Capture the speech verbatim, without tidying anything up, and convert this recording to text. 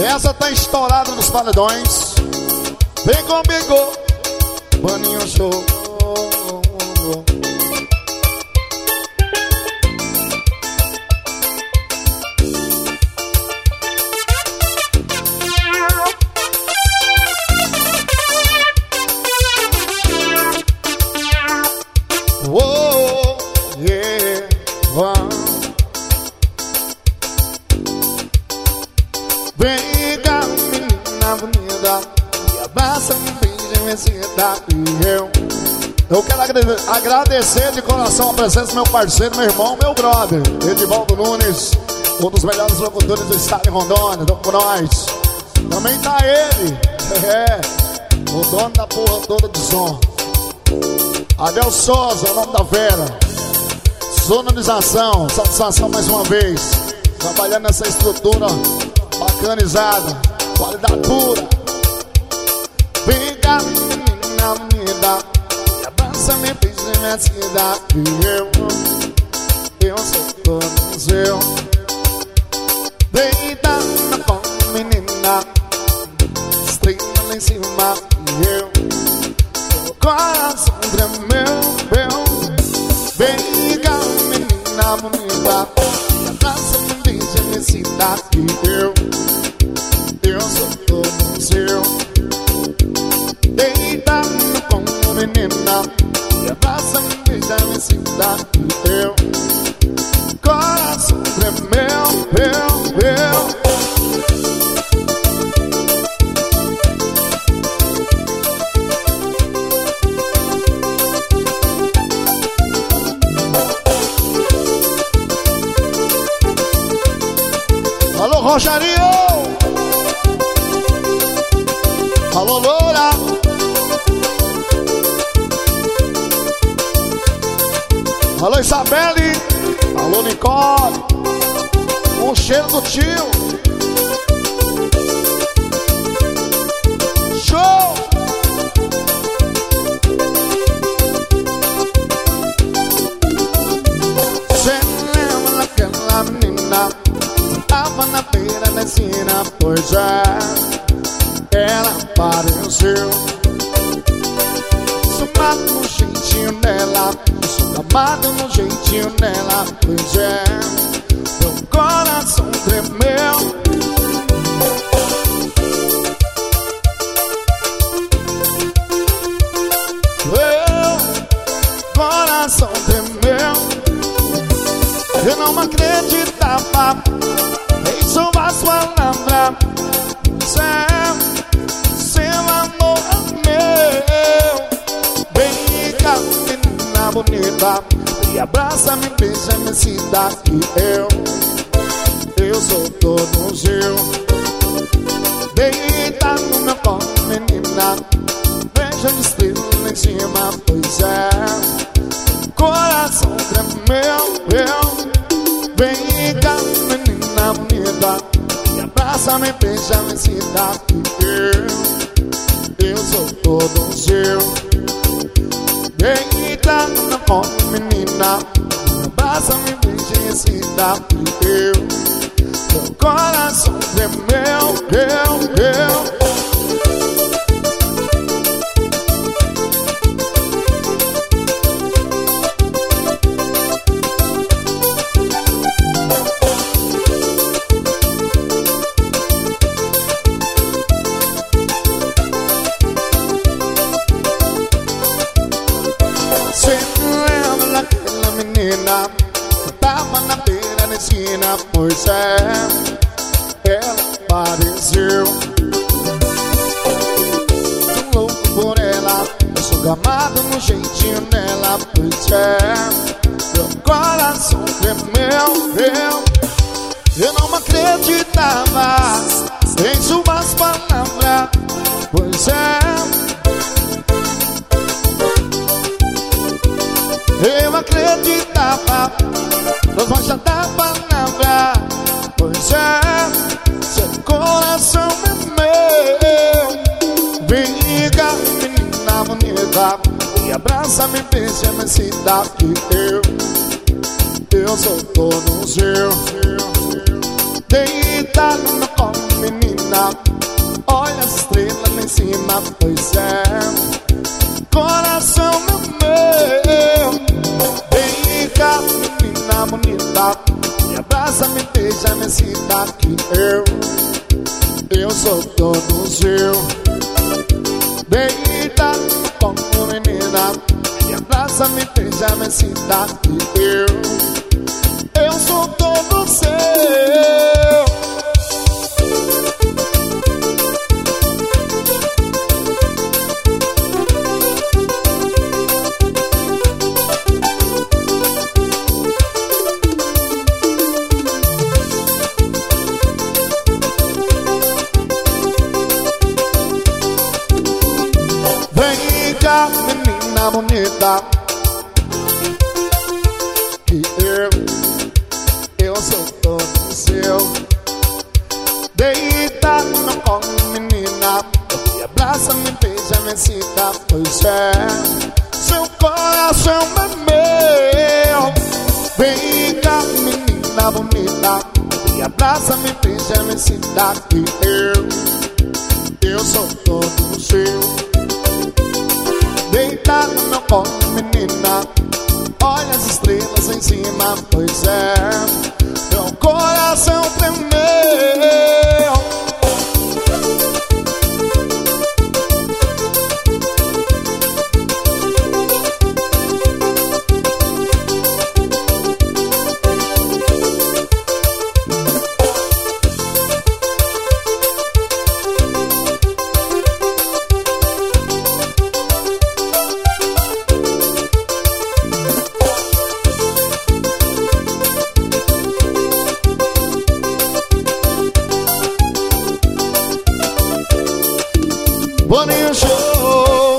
Essa tá estourada nos paredões. Vem comigo, Maninho Show. Oh, yeah, oh. Vem cá, menina bonita, e abraça, me beija, me cita. E eu, eu quero agrade- agradecer de coração a presença do meu parceiro, meu irmão, meu brother Edivaldo Nunes, um dos melhores locutores do estado de Rondônia, então com nós. Também tá ele, é, o dono da porra toda de som, Abel Souza, o nome da Vera. Sonorização, satisfação mais uma vez. Trabalhando nessa estrutura bacanizada, qualidade pura. Vem cá, menina unida, e abraça, me beija, me cida. E eu, eu sou todo seu. Deita na cama, menina, estrela lá em cima. E eu, coração tremeu, meu. Vem cá, menina bonita, abraça, me beija, me cita. E eu, eu sou todo seu. Deita no colo, menina, abraça, me beija, me cita. E eu, coração tremeu, meu, meu. Alô, Rogerinho! Alô, Loura! Alô, Isabelle! Alô, Nicole! Com o cheiro do tio! Show! Você lembra daquela menina? Tava na beira da esquina, pois é, ela apareceu. Sumado no jeitinho dela, sumado no jeitinho dela, pois é, meu coração tremeu. Meu coração tremeu. Eu não acreditava em suas palavras. Seu, seu amor meu. Vem cá, menina bonita, e abraça, me beija, me cita. E eu, eu sou todo seu. Deita no meu colo, menina, beija de estrela em cima, pois é, coração tremeu, eu. Vem cá, menina bonita, e abraça, me beija, me cita. E eu, eu sou todo seu. Deita no meu colo, menina, e abraça, me beija, me cita. E eu, meu coração tremeu, eu, eu. Tava na beira da esquina, pois é, ela apareceu. Tô louco por ela, eu sou gamado no jeitinho dela, pois é, meu coração tremeu, eu, eu não acreditava em suas palavras, pois é, eu acreditava nos mancha da palavra, pois é, seu coração é meu. Vem cá, menina bonita, e abraça, me beija, me cita. E eu, eu sou todo seu. Deita no meu colo, menina, olha as estrelas lá em cima, pois é. Coração meu, vem cá, menina bonita, me abraça, me beija, me excita, que eu, eu sou todo seu. Deita como menina, me abraça, me beija, me excita, que eu, eu sou todo seu. Vem cá, menina bonita, que eu, eu sou todo seu. Deita no colo, menina, me abraça, me beija, me excita, pois é. Seu coração é meu. Vem cá, menina bonita, me abraça, me beija, me excita, que eu, eu sou todo seu. Deita no meu colo, menina, olha as estrelas em cima, pois é. Meu coração tremeu. Boninho Show.